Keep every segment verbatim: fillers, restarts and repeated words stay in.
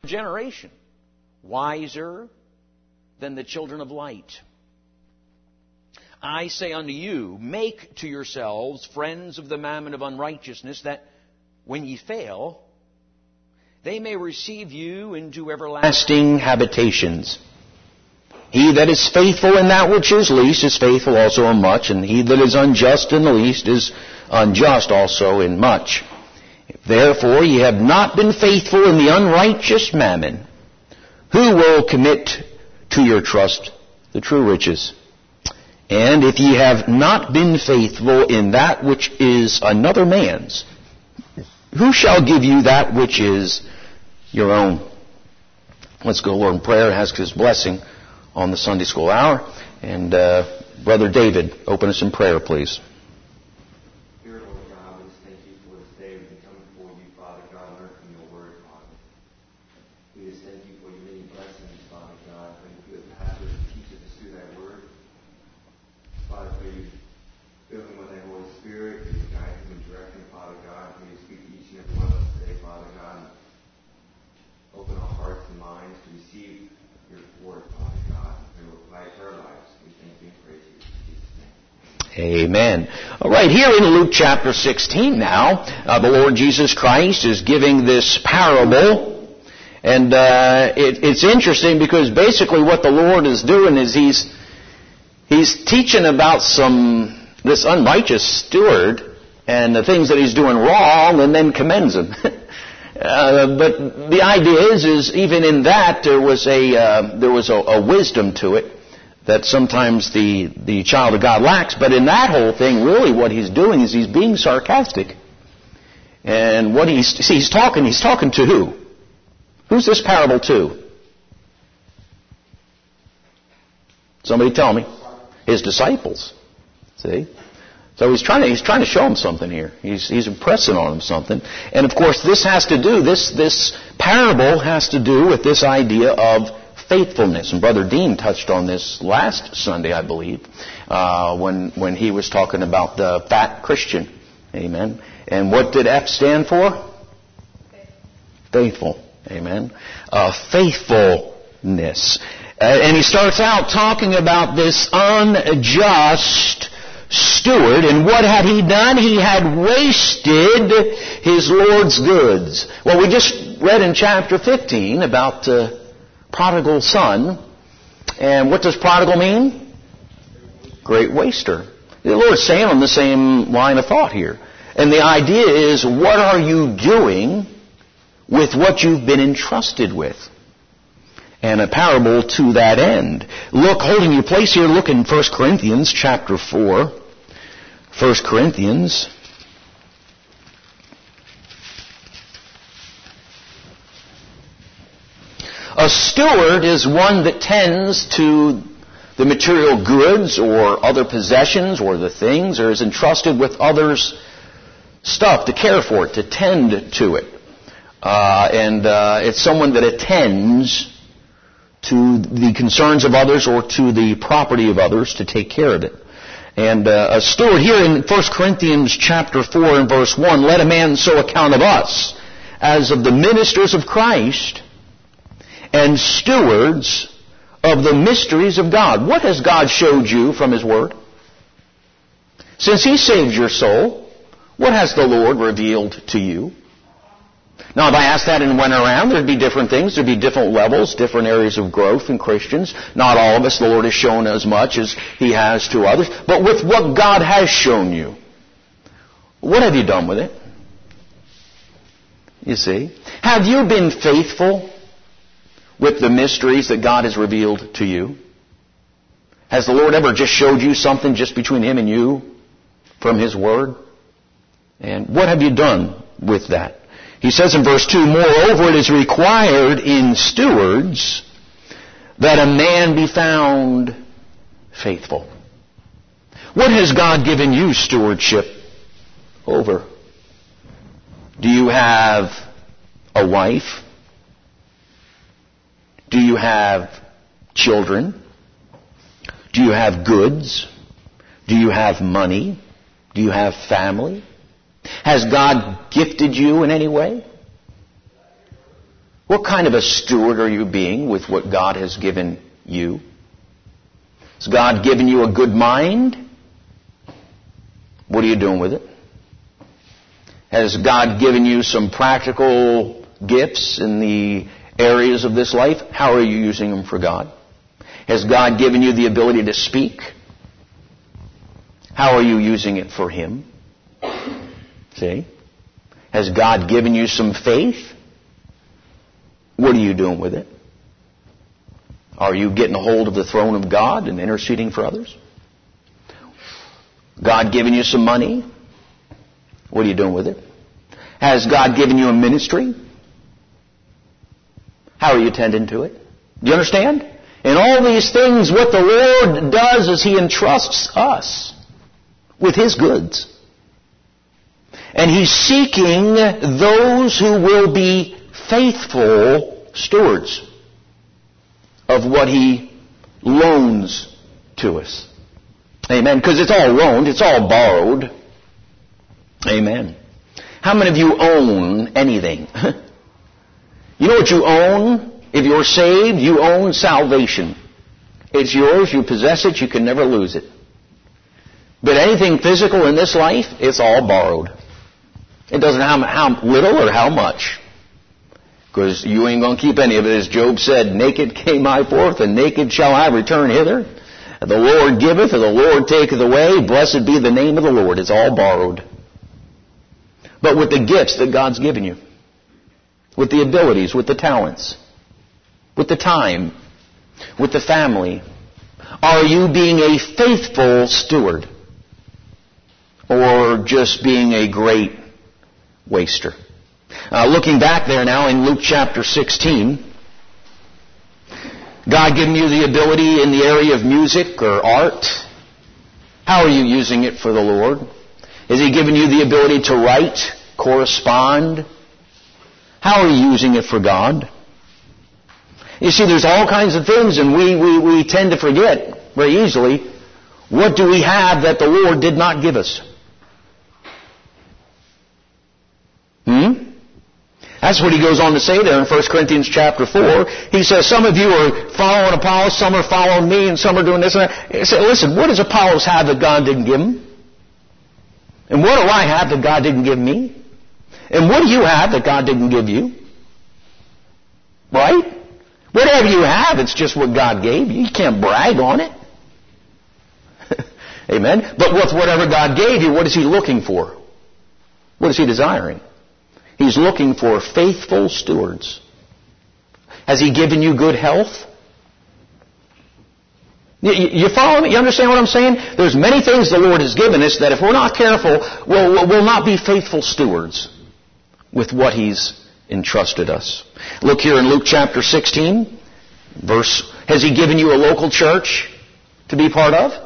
generation, wiser than the children of light. I say unto you, make to yourselves friends of the mammon of unrighteousness, that when ye fail, they may receive you into everlasting habitations. He that is faithful in that which is least is faithful also in much, and he that is unjust in the least is unjust also in much. If therefore ye have not been faithful in the unrighteous mammon, who will commit to your trust the true riches? And if ye have not been faithful in that which is another man's, who shall give you that which is your own? Let's go, Lord, in prayer and ask His blessing on the Sunday School Hour. And uh, Brother David, open us in prayer, please. Dear Lord God, we just thank you for this day. We can come before you, Father God, and learn from your word, Father. We just thank you for your many blessings, Father God, for your good pastor who teaches us through that word. Father, for you fill him with the Holy Spirit, for you guide him and direct him, Father God, for you speak to each and every one of us today, Father God. Open our hearts and minds to receive your word, Father God, and apply it to our lives. We thank you and praise you in Jesus' name. Amen. All right, here in Luke chapter sixteen now, uh, the Lord Jesus Christ is giving this parable. And uh, it, it's interesting because basically what the Lord is doing is He's He's teaching about some this unrighteous steward and the things that he's doing wrong, and then commends him. uh, but the idea is, is even in that there was a uh, there was a, a wisdom to it that sometimes the the child of God lacks. But in that whole thing, really, what he's doing is he's being sarcastic. And what he's see, he's talking he's talking to who? Who's this parable to? Somebody tell me. His disciples. See? So he's trying to he's trying to show them something here. He's he's impressing on them something. And of course this has to do this this parable has to do with this idea of faithfulness. And Brother Dean touched on this last Sunday, I believe, uh, when when he was talking about the fat Christian. Amen. And what did F stand for? Faithful. Amen. Uh, faithfulness. Uh, and he starts out talking about this unjust steward. And what had he done? He had wasted his Lord's goods. Well, we just read in chapter fifteen about the prodigal son. And what does prodigal mean? Great waster. The Lord's saying on the same line of thought here. And the idea is, what are you doing with what you've been entrusted with? And a parable to that end. Look, holding your place here, look in First Corinthians chapter four. First Corinthians. A steward is one that tends to the material goods or other possessions or the things, or is entrusted with others' stuff to care for it, to tend to it. Uh, and uh, it's someone that attends to the concerns of others or to the property of others to take care of it. And uh, a steward here in First Corinthians chapter four and verse one, let a man so account of us as of the ministers of Christ and stewards of the mysteries of God. What has God showed you from His Word? Since He saved your soul, what has the Lord revealed to you? Now, if I asked that and went around, there'd be different things. There'd be different levels, different areas of growth in Christians. Not all of us, the Lord has shown as much as He has to others. But with what God has shown you, what have you done with it? You see? Have you been faithful with the mysteries that God has revealed to you? Has the Lord ever just showed you something just between Him and you from His Word? And what have you done with that? He says in verse two, moreover, it is required in stewards that a man be found faithful. What has God given you stewardship over? Do you have a wife? Do you have children? Do you have goods? Do you have money? Do you have family? Has God gifted you in any way? What kind of a steward are you being with what God has given you? Has God given you a good mind? What are you doing with it? Has God given you some practical gifts in the areas of this life? How are you using them for God? Has God given you the ability to speak? How are you using it for Him? See? Has God given you some faith? What are you doing with it? Are you getting a hold of the throne of God and interceding for others? God given you some money? What are you doing with it? Has God given you a ministry? How are you tending to it? Do you understand? In all these things, what the Lord does is He entrusts us with His goods. And He's seeking those who will be faithful stewards of what He loans to us. Amen. Because it's all loaned. It's all borrowed. Amen. How many of you own anything? You know what you own? If you're saved, you own salvation. It's yours. You possess it. You can never lose it. But anything physical in this life, it's all borrowed. It doesn't matter how, how little or how much. Because you ain't going to keep any of it. As Job said, naked came I forth, and naked shall I return hither. The Lord giveth, and the Lord taketh away. Blessed be the name of the Lord. It's all borrowed. But with the gifts that God's given you, with the abilities, with the talents, with the time, with the family, are you being a faithful steward? Or just being a great waster? Uh, looking back there now in Luke chapter sixteen, God giving you the ability in the area of music or art. How are you using it for the Lord? Has He given you the ability to write, correspond? How are you using it for God? You see, there's all kinds of things, and we, we, we tend to forget very easily, what do we have that the Lord did not give us? Hmm? That's what he goes on to say there in First Corinthians chapter four. He says, some of you are following Apollos, some are following me, and some are doing this and that. He said, listen, what does Apollos have that God didn't give him? And what do I have that God didn't give me? And what do you have that God didn't give you? Right? Whatever you have, it's just what God gave you. You can't brag on it. Amen? But with whatever God gave you, what is He looking for? What is He desiring? He's looking for faithful stewards. Has He given you good health? You, you follow me? You understand what I'm saying? There's many things the Lord has given us that if we're not careful, we'll, we'll not be faithful stewards with what He's entrusted us. Look here in Luke chapter sixteen, verse, has He given you a local church to be part of?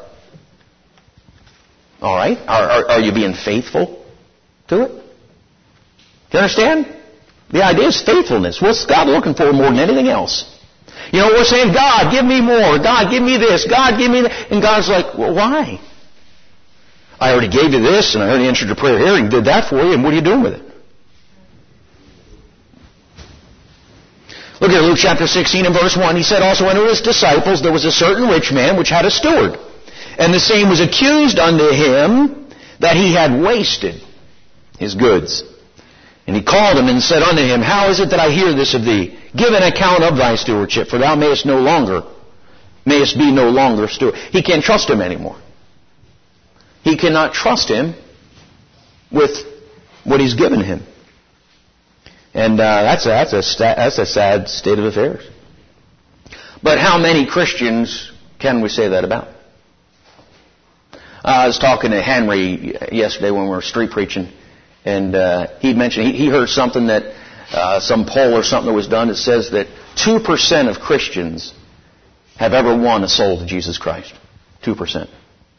All right. Are, are, are you being faithful to it? Do you understand? The idea is faithfulness. What's God looking for more than anything else? You know, we're saying, God, give me more. God, give me this. God, give me that. And God's like, well, why? I already gave you this, and I already answered your prayer here, and did that for you, and what are you doing with it? Look at Luke chapter sixteen and verse one. He said, also unto His disciples there was a certain rich man which had a steward. And the same was accused unto him that he had wasted his goods. And he called him and said unto him, how is it that I hear this of thee? Give an account of thy stewardship, for thou mayest no longer, mayest be no longer steward. He can't trust him anymore. He cannot trust him with what he's given him. And uh, that's, a, that's, a sta- that's a sad state of affairs. But how many Christians can we say that about? Uh, I was talking to Henry yesterday when we were street preaching, and uh, he mentioned he, he heard something that uh, some poll or something that was done that says that two percent of Christians have ever won a soul to Jesus Christ. two percent.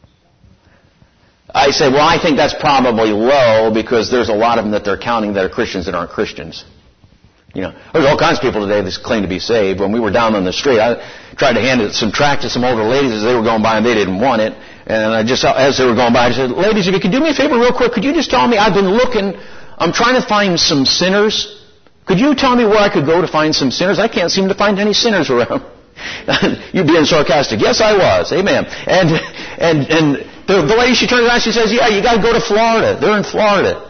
I say, well, I think that's probably low because there's a lot of them that they're counting that are Christians that aren't Christians. You know, there's all kinds of people today that claim to be saved. When we were down on the street, I tried to hand some tract to some older ladies as they were going by, and they didn't want it. And I just, as they were going by, I said, ladies, if you could do me a favor real quick, could you just tell me, I've been looking, I'm trying to find some sinners Could you tell me where I could go to find some sinners? I can't seem to find any sinners around. You being sarcastic. Yes, I was. Amen. And and and the, the lady, she turns around, she says, yeah, you got to go to Florida. They're in Florida.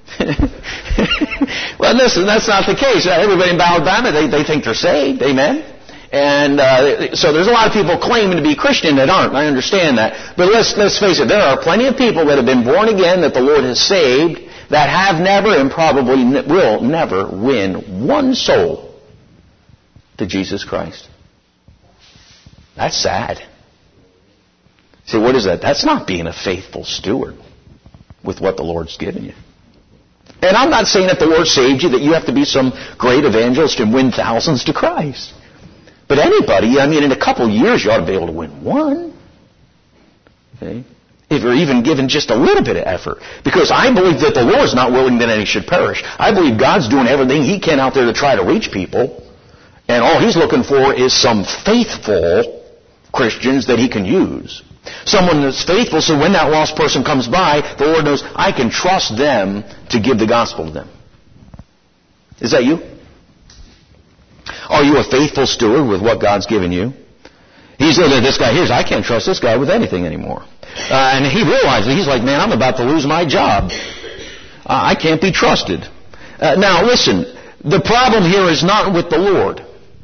Well, listen, that's not the case. Everybody in Alabama, they, they think they're saved. Amen. And uh, so there's a lot of people claiming to be Christian that aren't. I understand that. But let's let's face it, there are plenty of people that have been born again, that the Lord has saved, that have never and probably will never win one soul to Jesus Christ. That's sad. See, what is that? That's not being a faithful steward with what the Lord's given you. And I'm not saying that the Lord saved you, that you have to be some great evangelist and win thousands to Christ. But anybody, I mean, in a couple of years, you ought to be able to win one. Okay? If you're even given just a little bit of effort. Because I believe that the Lord is not willing that any should perish. I believe God's doing everything He can out there to try to reach people. And all He's looking for is some faithful Christians that He can use. Someone that's faithful, so when that lost person comes by, the Lord knows, I can trust them to give the gospel to them. Is that you? Are you a faithful steward with what God's given you? He said that this guy here, I can't trust this guy with anything anymore. Uh, and he realizes, he's like, man, I'm about to lose my job. Uh, I can't be trusted. Uh, now, listen, the problem here is not with the Lord.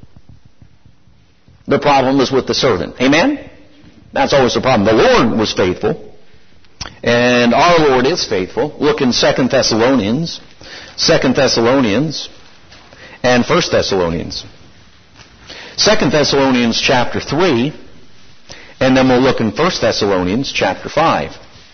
The problem is with the servant. Amen? That's always the problem. The Lord was faithful. And our Lord is faithful. Look in Second Thessalonians. Second Thessalonians and First Thessalonians. Second Thessalonians chapter three. And then we'll look in First Thessalonians chapter five.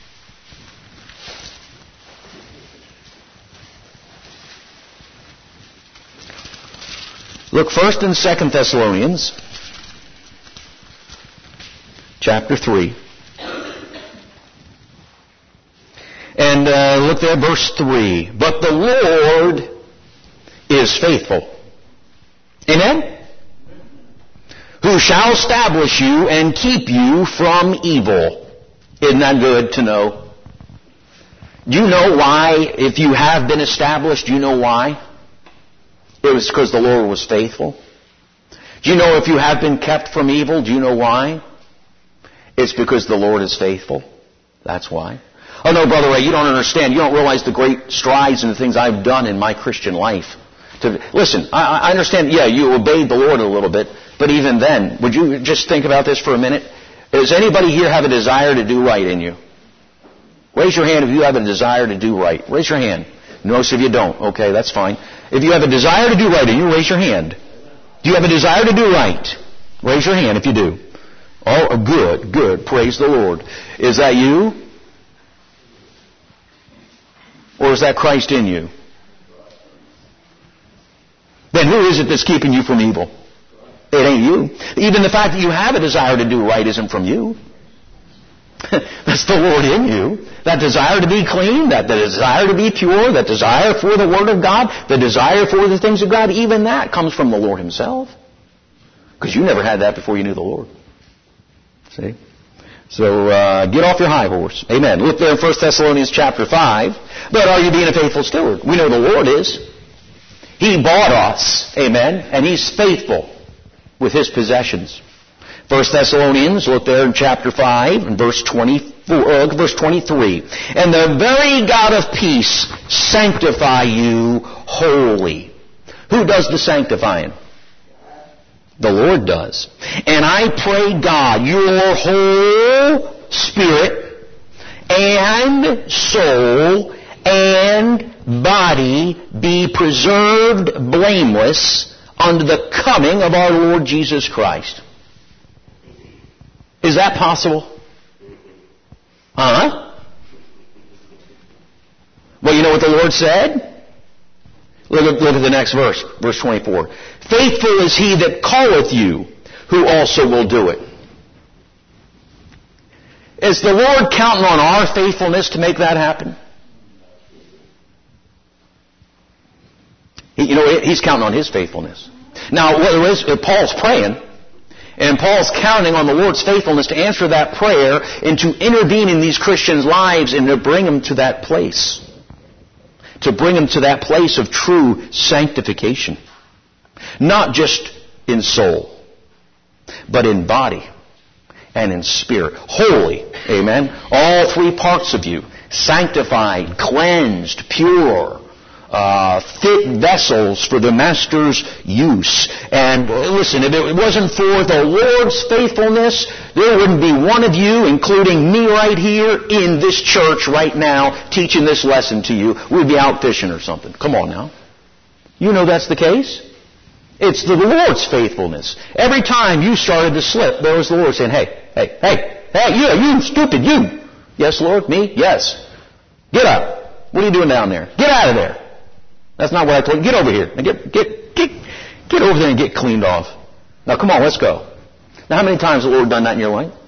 Look first in Second Thessalonians chapter three. And uh, look there, verse three. But the Lord is faithful. Amen? Who shall establish you and keep you from evil. Isn't that good to know? Do you know why, if you have been established, do you know why? It was because the Lord was faithful. Do you know if you have been kept from evil, do you know why? It's because the Lord is faithful. That's why. Oh no, Brother Ray, you don't understand. You don't realize the great strides and the things I've done in my Christian life. To, listen, I, I understand, yeah, you obeyed the Lord a little bit, but even then, would you just think about this for a minute? Does anybody here have a desire to do right in you? Raise your hand if you have a desire to do right. Raise your hand. Most of you don't. Okay, that's fine. If you have a desire to do right in you, raise your hand. Do you have a desire to do right? Raise your hand if you do. Oh, good, good. Praise the Lord. Is that you? Or is that Christ in you? Then who is it that's keeping you from evil? It ain't you. Even the fact that you have a desire to do right isn't from you. That's the Lord in you. That desire to be clean, that the desire to be pure, that desire for the Word of God, the desire for the things of God, even that comes from the Lord Himself. Because you never had that before you knew the Lord. See? So, uh, get off your high horse. Amen. Look there in First Thessalonians chapter five. But are you being a faithful steward? We know the Lord is. He bought us. Amen. And He's faithful with His possessions. First Thessalonians, look there in chapter five, and verse twenty-four, uh, verse twenty-three. And the very God of peace sanctify you wholly. Who does the sanctifying? The Lord does. And I pray God, your whole spirit and soul and body be preserved blameless unto the coming of our Lord Jesus Christ. Is that possible? Huh? Well, you know what the Lord said? Look at, look at the next verse, verse twenty-four. Faithful is He that calleth you, who also will do it. Is the Lord counting on our faithfulness to make that happen? He, you know, He's counting on His faithfulness. Now, Paul's praying, and Paul's counting on the Lord's faithfulness to answer that prayer and to intervene in these Christians' lives and to bring them to that place. to bring them to that place of true sanctification. Not just in soul, but in body and in spirit. Holy, amen? All three parts of you, sanctified, cleansed, pure, uh, fit vessels for the Master's use. And listen, if it wasn't for the Lord's faithfulness, there wouldn't be one of you, including me right here, in this church right now, teaching this lesson to you. We'd be out fishing or something. Come on now. You know that's the case. It's the Lord's faithfulness. Every time you started to slip, there was the Lord saying, hey, hey, hey, hey, you, you stupid, you. Yes, Lord, me? Yes. Get up. What are you doing down there? Get out of there. That's not what I told you. Get over here. And get, get, get, get over there and get cleaned off. Now, come on, let's go. Now, how many times has the Lord done that in your life?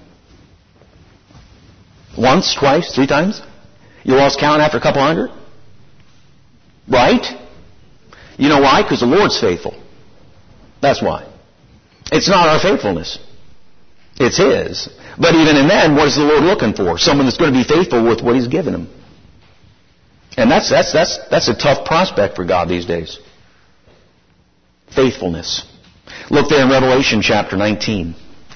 Once, twice, three times? You lost count after a couple hundred? Right? You know why? Because the Lord's faithful. That's why. It's not our faithfulness. It's His. But even in that, what is the Lord looking for? Someone that's going to be faithful with what He's given him. And that's, that's, that's, that's a tough prospect for God these days. Faithfulness. Look there in Revelation chapter nineteen.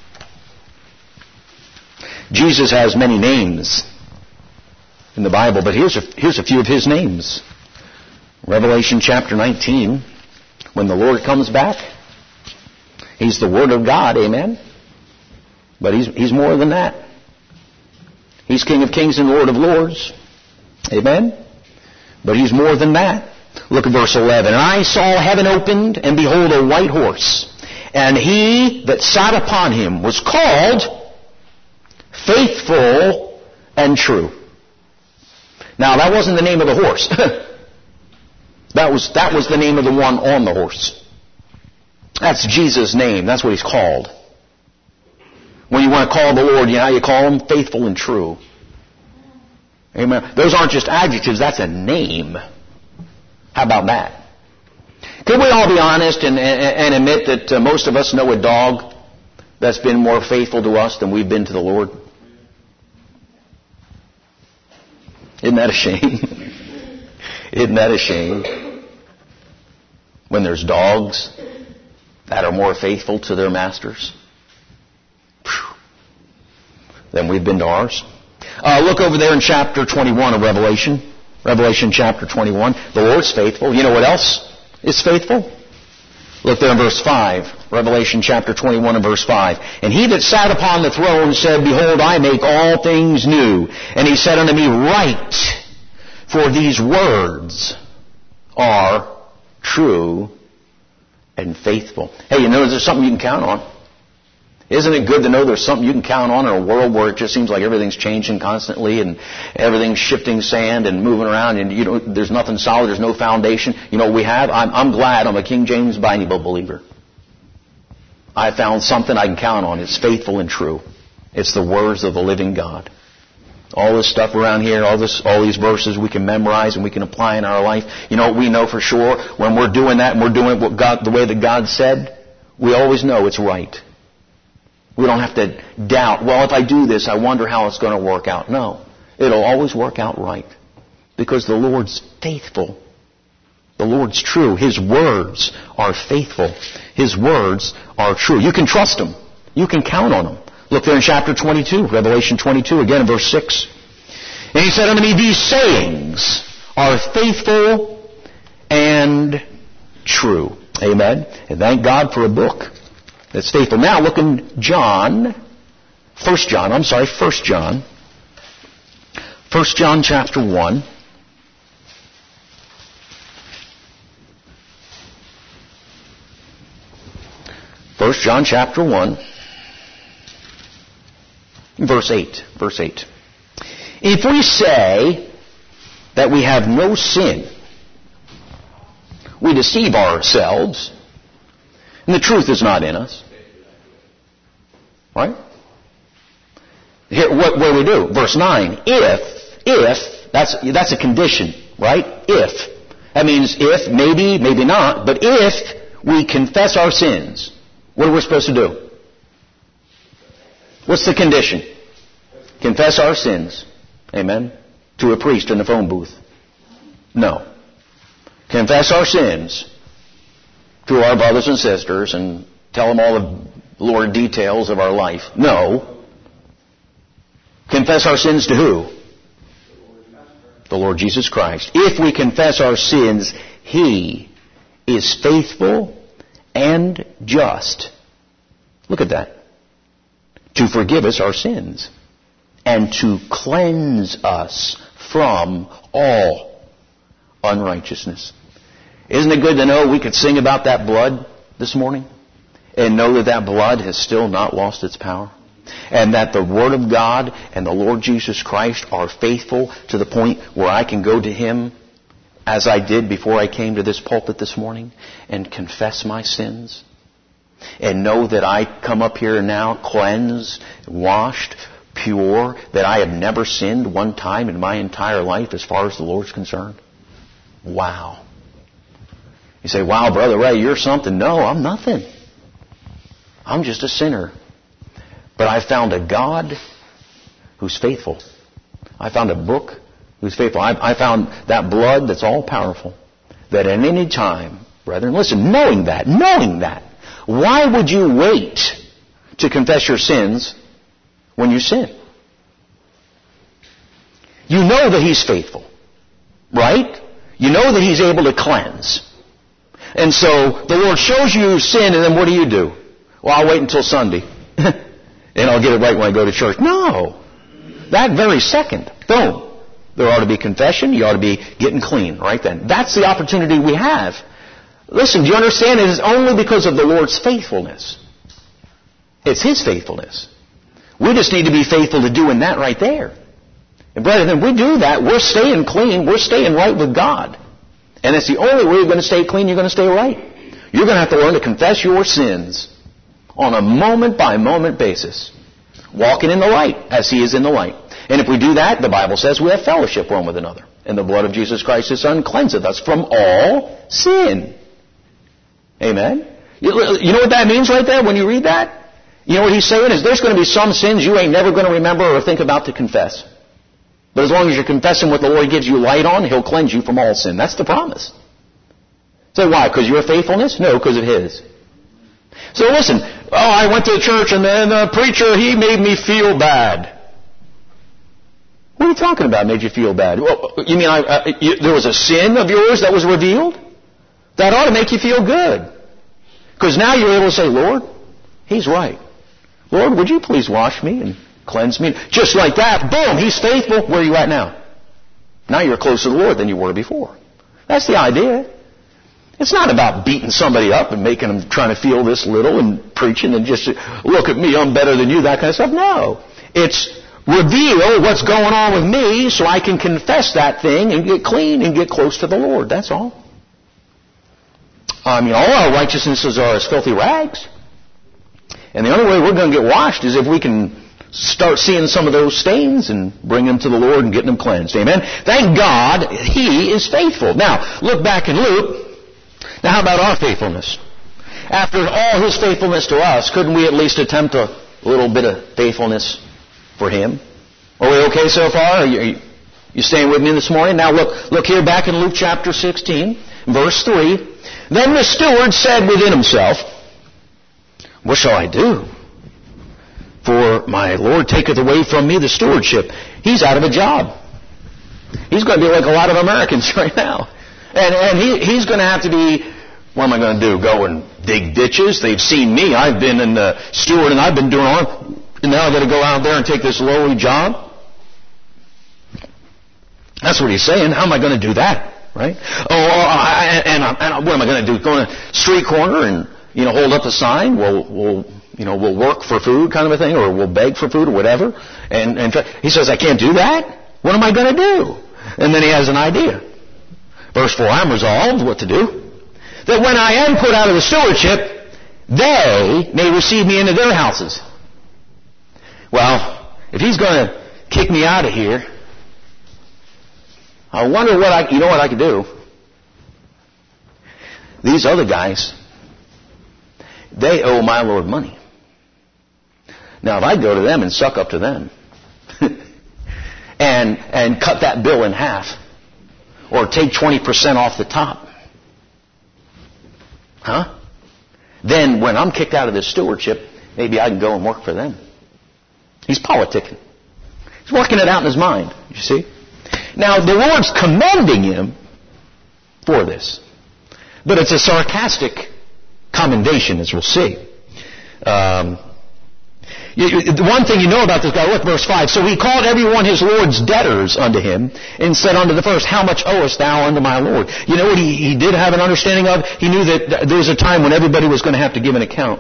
Jesus has many names in the Bible, but here's a, here's a few of His names. Revelation chapter nineteen, when the Lord comes back, He's the Word of God, amen? But He's, he's more than that. He's King of Kings and Lord of Lords, amen? But He's more than that. Look at verse eleven. And I saw heaven opened, and behold a white horse. And He that sat upon him was called Faithful and True. Now that wasn't the name of the horse. that was, that was the name of the one on the horse. That's Jesus' name. That's what He's called. When you want to call the Lord, you know how you call Him? Faithful and true. Amen. Those aren't just adjectives. That's a name. How about that? Could we all be honest and, and, and admit that uh, most of us know a dog that's been more faithful to us than we've been to the Lord? Isn't that a shame? Isn't that a shame? When there's dogs that are more faithful to their masters than we've been to ours. Uh, look over there in chapter twenty-one of Revelation. Revelation chapter twenty-one. The Lord's faithful. You know what else is faithful? Look there in verse five. Revelation chapter twenty-one and verse five. And He that sat upon the throne said, Behold, I make all things new. And He said unto me, Write, for these words are true and faithful. Hey, you know there's something you can count on. Isn't it good to know there's something you can count on in a world where it just seems like everything's changing constantly and everything's shifting sand and moving around and you know there's nothing solid, there's no foundation. You know what we have? I'm, I'm glad I'm a King James Bible believer. I found something I can count on. It's faithful and true. It's the words of the living God. All this stuff around here, all this, all these verses we can memorize and we can apply in our life. You know what we know for sure? When we're doing that and we're doing it what God, the way that God said, we always know it's right. We don't have to doubt, well, if I do this, I wonder how it's going to work out. No. It'll always work out right. Because the Lord's faithful. The Lord's true. His words are faithful. His words are true. You can trust Him. You can count on Him. Look there in chapter twenty-two, Revelation twenty-two, again in verse six. And He said unto me, These sayings are faithful and true. Amen. And thank God for a book that's faithful. Now look in John, First John, I'm sorry, First John. First John chapter one. First John chapter one. Verse eight. Verse eight. If we say that we have no sin, we deceive ourselves, and the truth is not in us. Right? Here, what, what do we do? Verse nine. If, if, that's, that's a condition, right? If. That means if, maybe, maybe not, but if we confess our sins, what are we supposed to do? What's the condition? Confess our sins. Amen? To a priest in the phone booth. No. confess our sins to our brothers and sisters and tell them all the Lord details of our life. No. Confess our sins to who? The Lord Jesus Christ. If we confess our sins, He is faithful and just. Look at that. To forgive us our sins and to cleanse us from all unrighteousness. Isn't it good to know we could sing about that blood this morning and know that that blood has still not lost its power? And that the Word of God and the Lord Jesus Christ are faithful to the point where I can go to Him as I did before I came to this pulpit this morning and confess my sins and know that I come up here now cleansed, washed, pure, that I have never sinned one time in my entire life as far as the Lord's concerned. Wow. You say, wow, Brother Ray, you're something. No, I'm nothing. I'm just a sinner. But I found a God who's faithful. I found a book who's faithful. I, I found that blood that's all powerful. That at any time, brethren, listen, knowing that, knowing that, why would you wait to confess your sins when you sin? You know that He's faithful, right? You know that He's able to cleanse. And so the Lord shows you sin, and then what do you do? Well, I'll wait until Sunday. And I'll get it right when I go to church. No. That very second, boom. There ought to be confession. You ought to be getting clean right then. That's the opportunity we have. Listen, do you understand? It is only because of the Lord's faithfulness. It's His faithfulness. We just need to be faithful to doing that right there. And brethren, if we do that, we're staying clean. We're staying right with God. And it's the only way you're going to stay clean. You're going to stay right. You're going to have to learn to confess your sins on a moment-by-moment basis, walking in the light as He is in the light. And if we do that, the Bible says we have fellowship one with another. And the blood of Jesus Christ, His Son, cleanseth us from all sin. Amen? You know what that means right there when you read that? You know what He's saying is there's going to be some sins you ain't never going to remember or think about to confess. But as long as you're confessing what the Lord gives you light on, He'll cleanse you from all sin. That's the promise. So why? Because of your faithfulness? No, because of His. So listen, oh, I went to the church and then the preacher, he made me feel bad. What are you talking about, made you feel bad? Well, you mean I, uh, you, there was a sin of yours that was revealed? That ought to make you feel good. Because now you're able to say, Lord, He's right. Lord, would you please wash me and cleanse me? Just like that, boom, He's faithful. Where are you at now? Now you're closer to the Lord than you were before. That's the idea. It's not about beating somebody up and making them trying to feel this little and preaching and just look at me, I'm better than you, that kind of stuff. No. It's reveal what's going on with me so I can confess that thing and get clean and get close to the Lord. That's all. I mean, all our righteousnesses are as filthy rags. And the only way we're going to get washed is if we can start seeing some of those stains and bring them to the Lord and getting them cleansed. Amen? Thank God He is faithful. Now, look back in Luke. Now, how about our faithfulness? After all His faithfulness to us, couldn't we at least attempt a little bit of faithfulness for Him? Are we okay so far? Are you, are you, you staying with me this morning? Now, look, look here back in Luke chapter sixteen, verse three. Then the steward said within himself, what shall I do? For my Lord taketh away from me the stewardship. He's out of a job. He's going to be like a lot of Americans right now. And, and he, he's going to have to be, what am I going to do? Go and dig ditches? They've seen me. I've been in the steward and I've been doing all, and now I've got to go out there and take this lowly job? That's what he's saying. How am I going to do that? Right? Oh, I, and, I, and what am I going to do? Go in a street corner and, you know, hold up a sign? We'll, we'll, you know, we'll work for food kind of a thing, or we'll beg for food or whatever. And, and try. He says, I can't do that. What am I going to do? And then he has an idea. Verse four, I'm resolved what to do, that when I am put out of the stewardship, they may receive me into their houses. Well, if he's going to kick me out of here, I wonder what I, you know what I could do? These other guys, they owe my Lord money. Now, if I go to them and suck up to them and and cut that bill in half, or take twenty percent off the top, Huh? Then when I'm kicked out of this stewardship, maybe I can go and work for them. He's politicking. He's working it out in his mind, you see. Now, the Lord's commending him for this. But it's a sarcastic commendation, as we'll see. Um, you, you, the one thing you know about this guy, look, verse five. So he called every one his Lord's debtors unto him, and said unto the first, How much owest thou unto my Lord? You know what he, he did have an understanding of? He knew that there was a time when everybody was going to have to give an account.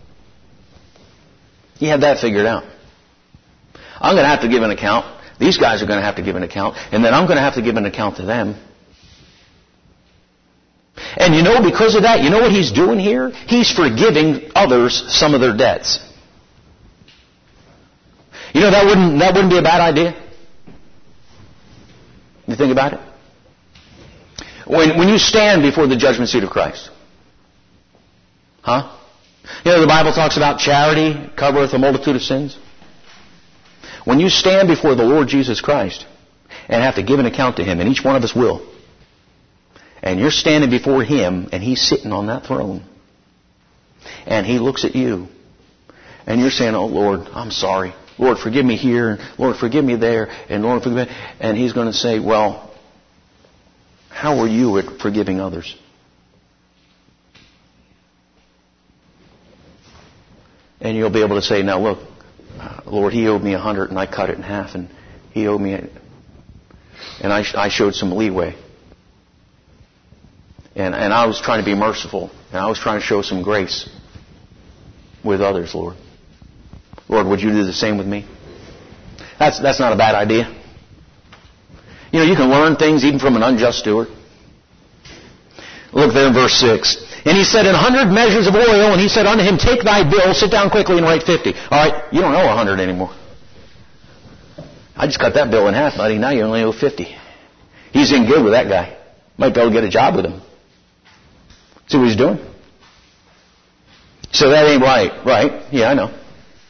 He had that figured out. I'm going to have to give an account. These guys are going to have to give an account. And then I'm going to have to give an account to them. And you know, because of that, you know what he's doing here? He's forgiving others some of their debts. You know, that wouldn't, that wouldn't be a bad idea. You think about it? When, when you stand before the judgment seat of Christ. Huh? You know, the Bible talks about charity covereth a multitude of sins. When you stand before the Lord Jesus Christ and have to give an account to Him, and each one of us will, and you're standing before Him and He's sitting on that throne, and He looks at you, and you're saying, Oh Lord, I'm sorry. Lord, forgive me here, and Lord, forgive me there, and Lord, forgive me. And He's going to say, well, how are you at forgiving others? And you'll be able to say, now look, Lord, he owed me a hundred and I cut it in half, and he owed me, a, and I, I showed some leeway. And, and I was trying to be merciful, and I was trying to show some grace with others, Lord. Lord, would you do the same with me? That's, that's not a bad idea. You know, you can learn things even from an unjust steward. Look there in verse six. And he said, an hundred measures of oil, and he said unto him, Take thy bill, sit down quickly and write fifty. All right, you don't owe a hundred anymore. I just cut that bill in half, buddy. Now you only owe fifty. He's in good with that guy. Might be able to get a job with him. See what he's doing? So that ain't right, right? Yeah, I know.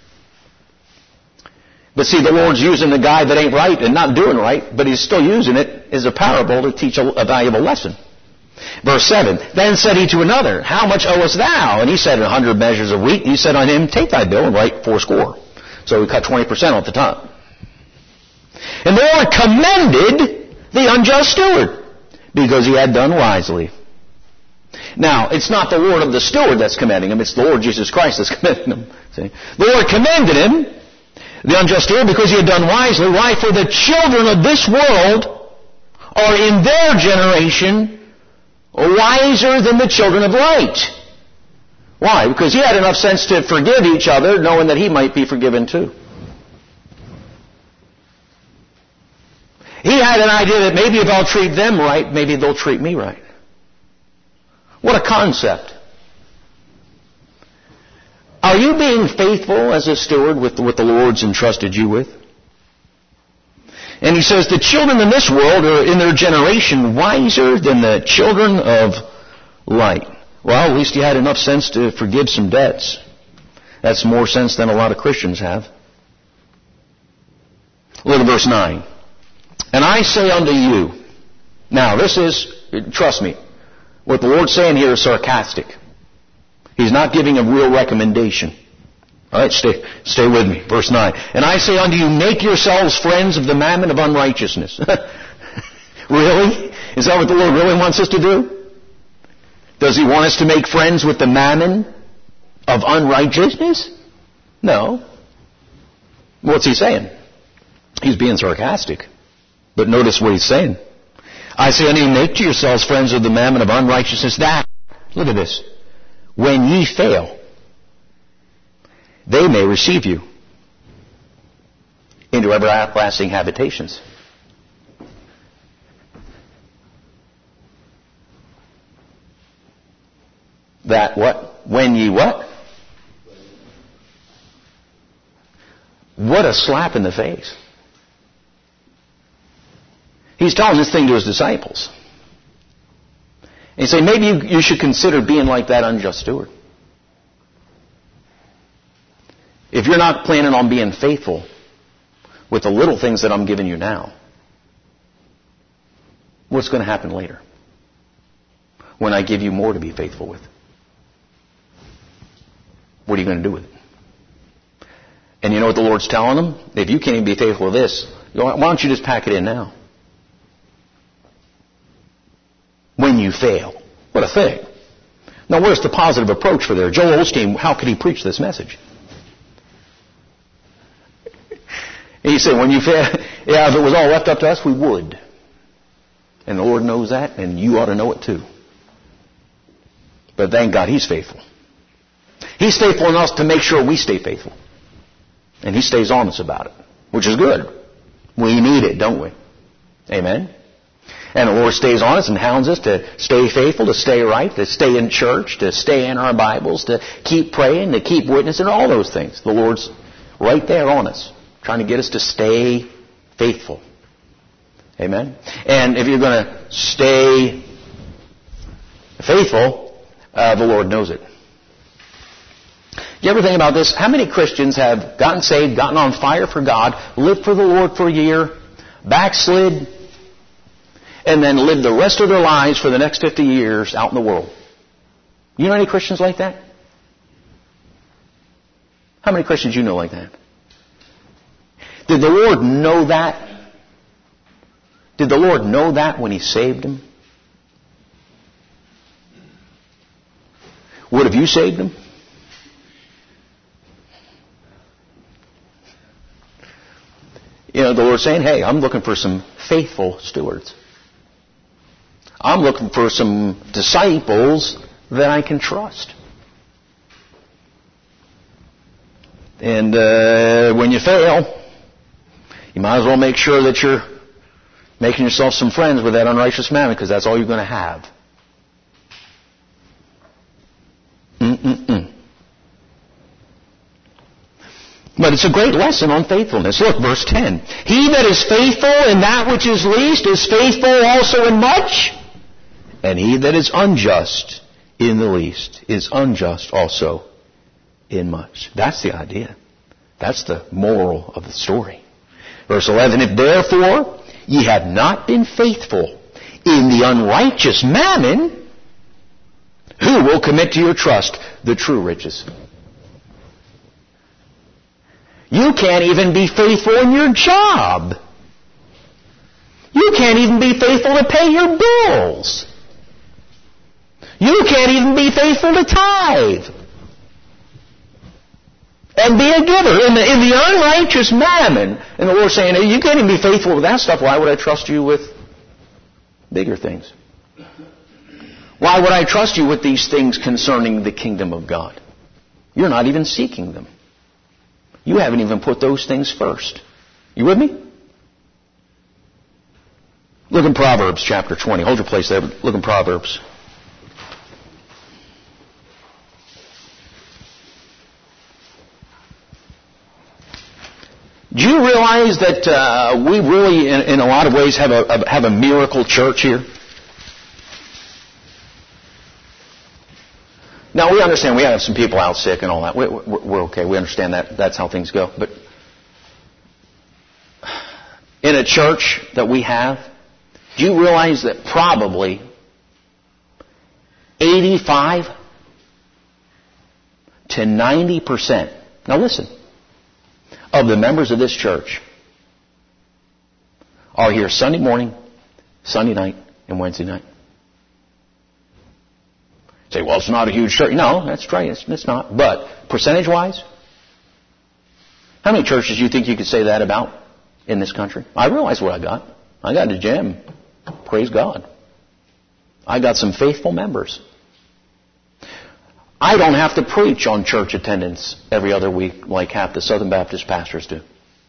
But see, the Lord's using the guy that ain't right and not doing right, but He's still using it as a parable to teach a, a valuable lesson. Verse seven, Then said he to another, How much owest thou? And he said, A hundred measures of wheat. And he said unto him, Take thy bill and write fourscore. So we cut twenty percent off the top. And the Lord commended the unjust steward, because he had done wisely. Now, it's not the Lord of the steward that's commending him, it's the Lord Jesus Christ that's commending him. See? The Lord commended him, the unjust steward, because he had done wisely. Why? For the children of this world are in their generation wiser than the children of light. Why? Because he had enough sense to forgive each other, knowing that he might be forgiven too. He had an idea that maybe if I'll treat them right, maybe they'll treat me right. What a concept. Are you being faithful as a steward with what the Lord's entrusted you with? And he says, the children in this world are in their generation wiser than the children of light. Well, at least he had enough sense to forgive some debts. That's more sense than a lot of Christians have. Look at verse nine. And I say unto you, now this is, trust me, what the Lord's saying here is sarcastic. He's not giving a real recommendation. All right, stay, stay with me. Verse nine. And I say unto you, make yourselves friends of the mammon of unrighteousness. Really? Is that what the Lord really wants us to do? Does He want us to make friends with the mammon of unrighteousness? No. What's He saying? He's being sarcastic. But notice what He's saying. I say unto you, make to yourselves friends of the mammon of unrighteousness, that, look at this, when ye fail, they may receive you into everlasting habitations. That what? When ye what? What a slap in the face. He's telling this thing to His disciples. And he's saying, maybe you, you should consider being like that unjust steward. If you're not planning on being faithful with the little things that I'm giving you now, what's going to happen later when I give you more to be faithful with? What are you going to do with it? And you know what the Lord's telling them? If you can't even be faithful to this, why don't you just pack it in now? When you fail. What a thing. Now, where's the positive approach for there? Joel Osteen, how could he preach this message? He said, when you fail, yeah, if it was all left up to us, we would. And the Lord knows that, and you ought to know it too. But thank God He's faithful. He's faithful enough to make sure we stay faithful. And He stays honest about it, which is good. We need it, don't we? Amen? And the Lord stays honest and hounds us to stay faithful, to stay right, to stay in church, to stay in our Bibles, to keep praying, to keep witnessing, all those things. The Lord's right there on us, trying to get us to stay faithful. Amen? And if you're going to stay faithful, uh, the Lord knows it. You ever think about this? How many Christians have gotten saved, gotten on fire for God, lived for the Lord for a year, backslid, and then lived the rest of their lives for the next fifty years out in the world? You know any Christians like that? How many Christians you know like that? Did the Lord know that? Did the Lord know that when He saved him? Would have you saved him? You know, the Lord's saying, hey, I'm looking for some faithful stewards. I'm looking for some disciples that I can trust. And uh, when you fail, you might as well make sure that you're making yourself some friends with that unrighteous mammon, because that's all you're going to have. Mm-mm-mm. But it's a great lesson on faithfulness. Look, verse ten. He that is faithful in that which is least is faithful also in much. And he that is unjust in the least is unjust also in much. That's the idea. That's the moral of the story. Verse eleven. If therefore ye have not been faithful in the unrighteous mammon, who will commit to your trust the true riches? You can't even be faithful in your job. You can't even be faithful to pay your bills. You can't even be faithful to tithe and be a giver in the, in the unrighteous mammon. And the Lord's saying, hey, you can't even be faithful with that stuff. Why would I trust you with bigger things? Why would I trust you with these things concerning the kingdom of God? You're not even seeking them. You haven't even put those things first. You with me? Look in Proverbs chapter twenty. Hold your place there. Look in Proverbs. Do you realize that uh, we really, in, in a lot of ways, have a, a have a miracle church here? Now, we understand we have some people out sick and all that. We're, we're okay. We understand that. That's how things go. But in a church that we have, do you realize that probably eighty-five to ninety percent, now listen, of the members of this church are here Sunday morning, Sunday night, and Wednesday night? Say, well, it's not a huge church. No, that's right. It's, it's not. But percentage-wise, how many churches do you think you could say that about in this country? I realize what I got. I got a gym. Praise God. I got some faithful members. I don't have to preach on church attendance every other week like half the Southern Baptist pastors do.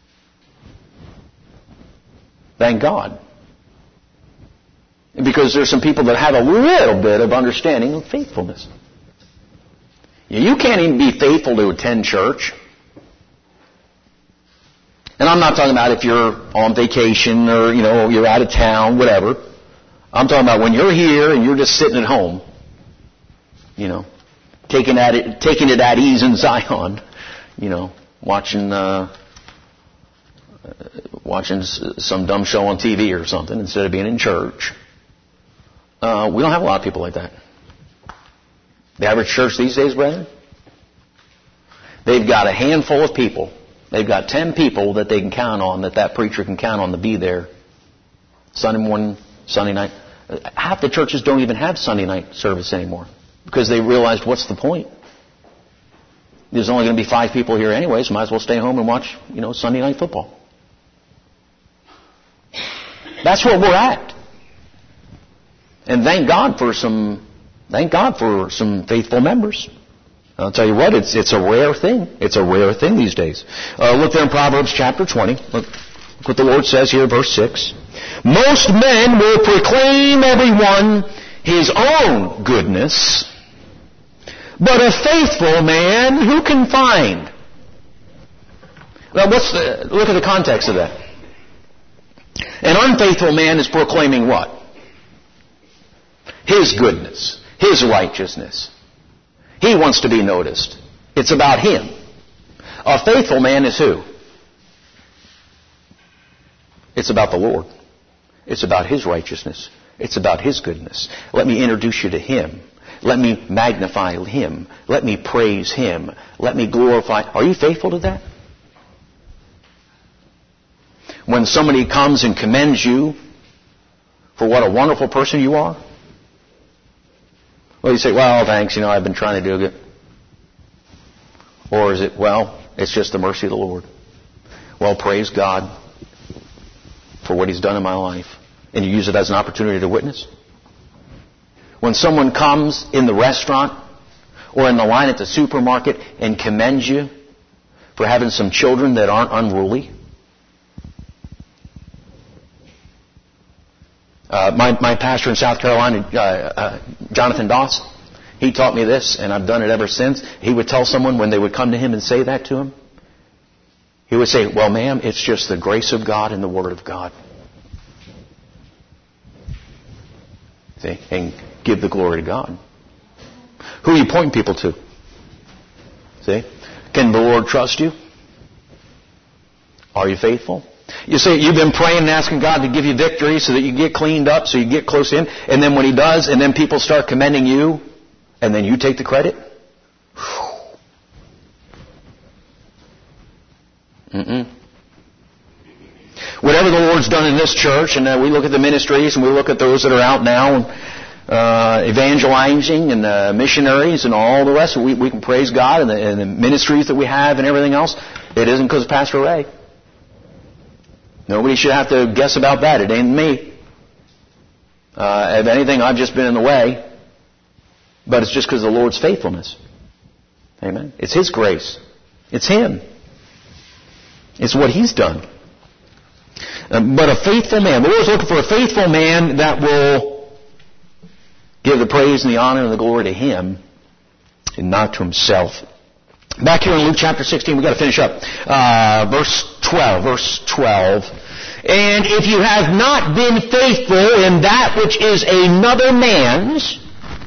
Thank God. Because there's some people that have a little bit of understanding of faithfulness. You can't even be faithful to attend church. And I'm not talking about if you're on vacation or, you know, you're out of town, whatever. I'm talking about when you're here and you're just sitting at home, you know, taking at it, taking it at ease in Zion, you know, watching uh, watching some dumb show on T V or something instead of being in church. Uh, we don't have a lot of people like that. The average church these days, brethren, They've got a handful of people. They've got ten people that they can count on, that that preacher can count on to be there. Sunday morning, Sunday night. Half the churches don't even have Sunday night service anymore because they realized, what's the point? There's only going to be five people here anyway, so might as well stay home and watch, you know, Sunday night football. That's where we're at. And thank God for some, thank God for some faithful members. I'll tell you what, it's it's a rare thing. It's a rare thing these days. Uh, look there in Proverbs chapter twenty. Look, look what the Lord says here, verse six. Most men will proclaim everyone his own goodness, but a faithful man who can find? Well, what's the, look at the context of that. An unfaithful man is proclaiming what? His goodness, his righteousness. He wants to be noticed. It's about him. A faithful man is who? It's about the Lord. It's about His righteousness. It's about His goodness. Let me introduce you to Him. Let me magnify Him. Let me praise Him. Let me glorify. Are you faithful to that? When somebody comes and commends you for what a wonderful person you are, well, you say, well, thanks, you know, I've been trying to do it. Or is it, well, it's just the mercy of the Lord. Well, praise God for what He's done in my life. And you use it as an opportunity to witness. When someone comes in the restaurant or in the line at the supermarket and commends you for having some children that aren't unruly. Uh, my, my pastor in South Carolina, uh, uh, Jonathan Doss, he taught me this, and I've done it ever since. He would tell someone when they would come to him and say that to him, he would say, well, ma'am, it's just the grace of God and the Word of God. See? And give the glory to God. Who are you pointing people to? See? Can the Lord trust you? Are you faithful? You say you've been praying and asking God to give you victory so that you get cleaned up, so you get close in, and then when He does, and then people start commending you, and then you take the credit? Mm-mm. Whatever the Lord's done in this church, and uh, we look at the ministries, and we look at those that are out now, and uh, evangelizing, and uh, missionaries, and all the rest, we, we can praise God, and the, and the ministries that we have, and everything else. It isn't because of Pastor Ray. Nobody should have to guess about that. It ain't me. Uh, if anything, I've just been in the way. But it's just because of the Lord's faithfulness. Amen. It's His grace. It's Him. It's what He's done. Um, but a faithful man. The Lord's looking for a faithful man that will give the praise and the honor and the glory to Him and not to himself. Back here in Luke chapter sixteen, we've got to finish up. Uh, verse twelve. Verse twelve. And if you have not been faithful in that which is another man's...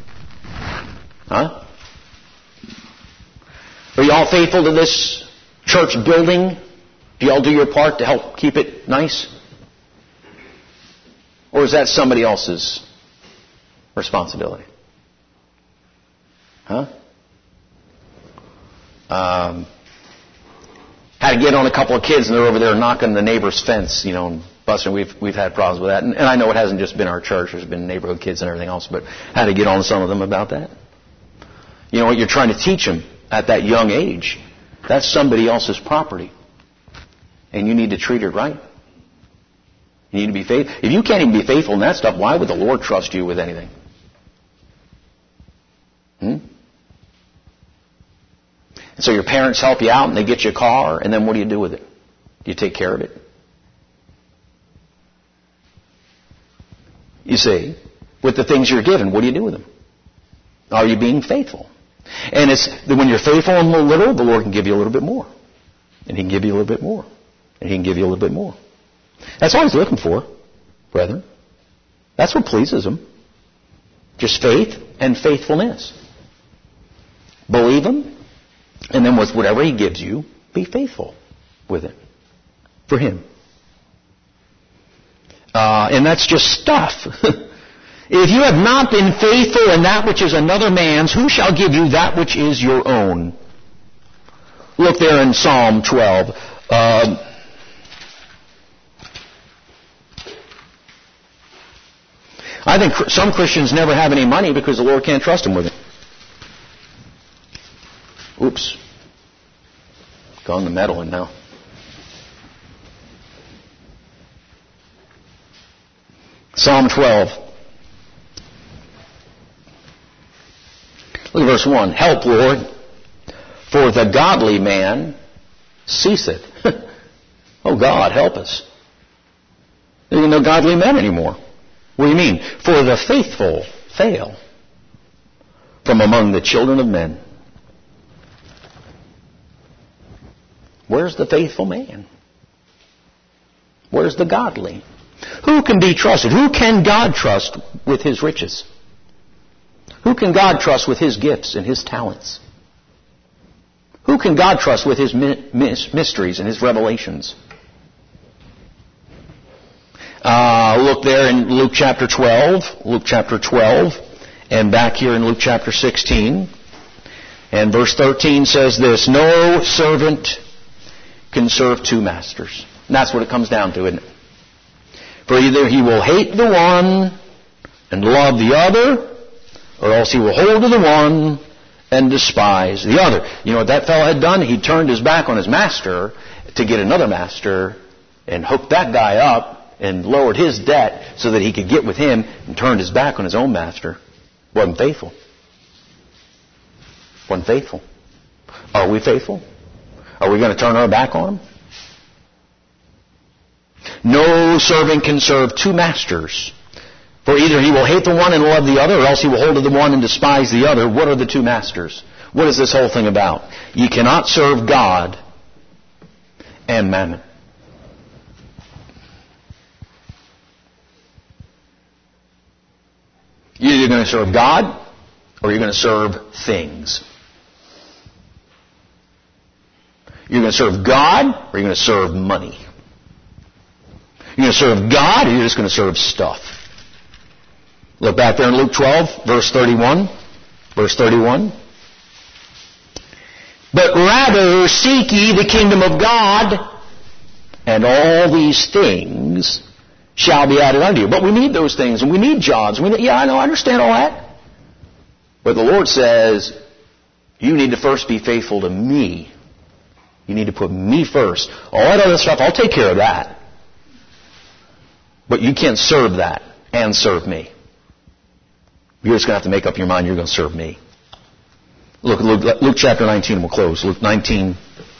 Huh? Are you all faithful to this church building? Do you all do your part to help keep it nice? Or is that somebody else's responsibility? Huh? Um, had to get on a couple of kids, and they're over there knocking the neighbor's fence, you know, and busting. We've we've had problems with that, and, and I know it hasn't just been our church. There's been neighborhood kids and everything else, but had to get on some of them about that. You know what you're trying to teach them at that young age? That's somebody else's property, and you need to treat it right. You need to be faithful. If you can't even be faithful in that stuff, why would the Lord trust you with anything? Hmm? And so your parents help you out and they get you a car, and then what do you do with it? Do you take care of it? You see, with the things you're given, what do you do with them? Are you being faithful? And it's when you're faithful in the little, the Lord can give you a little bit more. And He can give you a little bit more. And He can give you a little bit more. That's all He's looking for, brethren. That's what pleases Him. Just faith and faithfulness. Believe Him. And then with whatever He gives you, be faithful with it. For Him. Uh, and that's just stuff. If you have not been faithful in that which is another man's, who shall give you that which is your own? look there in Psalm twelve. Uh, I think some Christians never have any money because the Lord can't trust them with it. Oops. Gone the meddling now. Psalm twelve. Look at verse one. Help, Lord, for the godly man ceaseth. Oh God, help us. There are no godly men anymore. What do you mean? For the faithful fail from among the children of men. Where's the faithful man? Where's the godly? Who can be trusted? Who can God trust with His riches? Who can God trust with His gifts and His talents? Who can God trust with His mysteries and His revelations? Uh, look there in Luke chapter twelve, Luke chapter twelve, and back here in Luke chapter sixteen. And verse thirteen says this, no servant can serve two masters. And that's what it comes down to, isn't it? For either he will hate the one and love the other, or else he will hold to the one and despise the other. You know what that fellow had done? He turned his back on his master to get another master and hooked that guy up and lowered his debt so that he could get with him, and turned his back on his own master. Wasn't faithful. Wasn't faithful. Are we faithful? Are we going to turn our back on him? No servant can serve two masters. For either he will hate the one and love the other, or else he will hold to the one and despise the other. What are the two masters? What is this whole thing about? You cannot serve God and mammon. You're either going to serve God or you're going to serve things. You're going to serve God or you're going to serve money. You're going to serve God or you're just going to serve stuff. Look back there in Luke twelve, verse thirty-one. Verse thirty-one. But rather seek ye the kingdom of God, and all these things shall be added unto you. But we need those things, and we need jobs. We need, yeah, I know, I understand all that. But the Lord says, you need to first be faithful to me. You need to put me first. All that other stuff, I'll take care of that. But you can't serve that and serve me. You're just going to have to make up your mind you're going to serve me. Look at Luke, Luke chapter nineteen, and we'll close. Luke nineteen,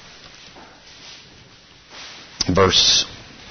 verse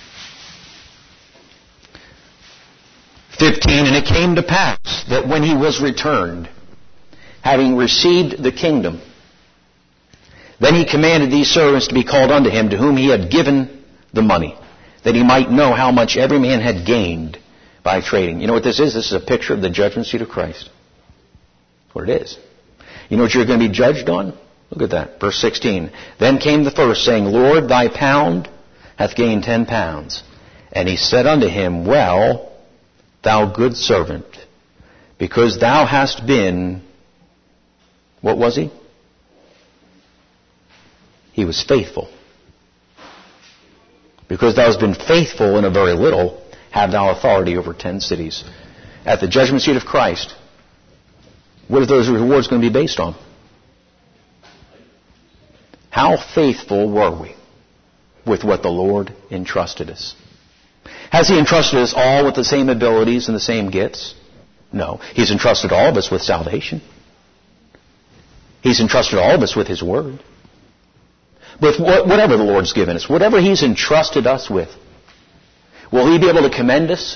fifteen. And it came to pass that when he was returned, having received the kingdom, then he commanded these servants to be called unto him, to whom he had given the money, that he might know how much every man had gained by trading. You know what this is? This is a picture of the judgment seat of Christ. That's what it is. You know what you're going to be judged on? Look at that. Verse sixteen. Then came the first, saying, Lord, thy pound hath gained ten pounds. And he said unto him, Well, thou good servant, because thou hast been... What was he? He was faithful. Because thou hast been faithful in a very little, have thou authority over ten cities. At the judgment seat of Christ, what are those rewards going to be based on? How faithful were we with what the Lord entrusted us? Has He entrusted us all with the same abilities and the same gifts? No. He's entrusted all of us with salvation. He's entrusted all of us with His Word. With whatever the Lord's given us, whatever He's entrusted us with, will He be able to commend us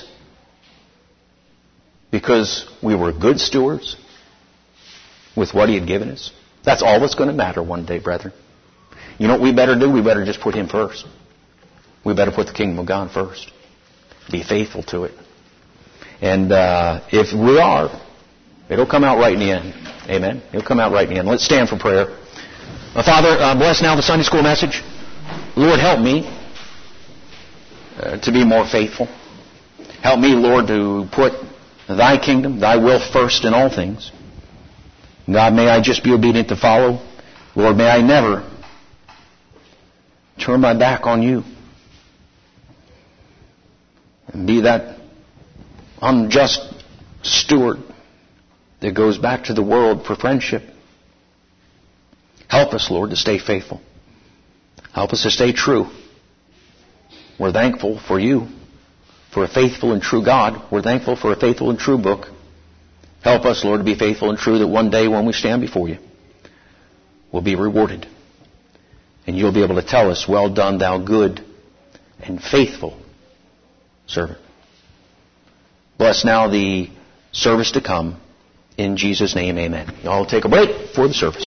because we were good stewards with what He had given us? That's all that's going to matter one day, brethren. You know what we better do? We better just put Him first. We better put the kingdom of God first. Be faithful to it. And uh, if we are, it'll come out right in the end. Amen? It'll come out right in the end. Let's stand for prayer. Uh, Father, uh, bless now the Sunday school message. Lord, help me uh, to be more faithful. Help me, Lord, to put Thy kingdom, Thy will first in all things. God, may I just be obedient to follow. Lord, may I never turn my back on you and be that unjust steward that goes back to the world for friendship. Help us, Lord, to stay faithful. Help us to stay true. We're thankful for you, for a faithful and true God. We're thankful for a faithful and true book. Help us, Lord, to be faithful and true, that one day when we stand before you, we'll be rewarded. And you'll be able to tell us, well done, thou good and faithful servant. Bless now the service to come. In Jesus' name, amen. Y'all take a break for the service.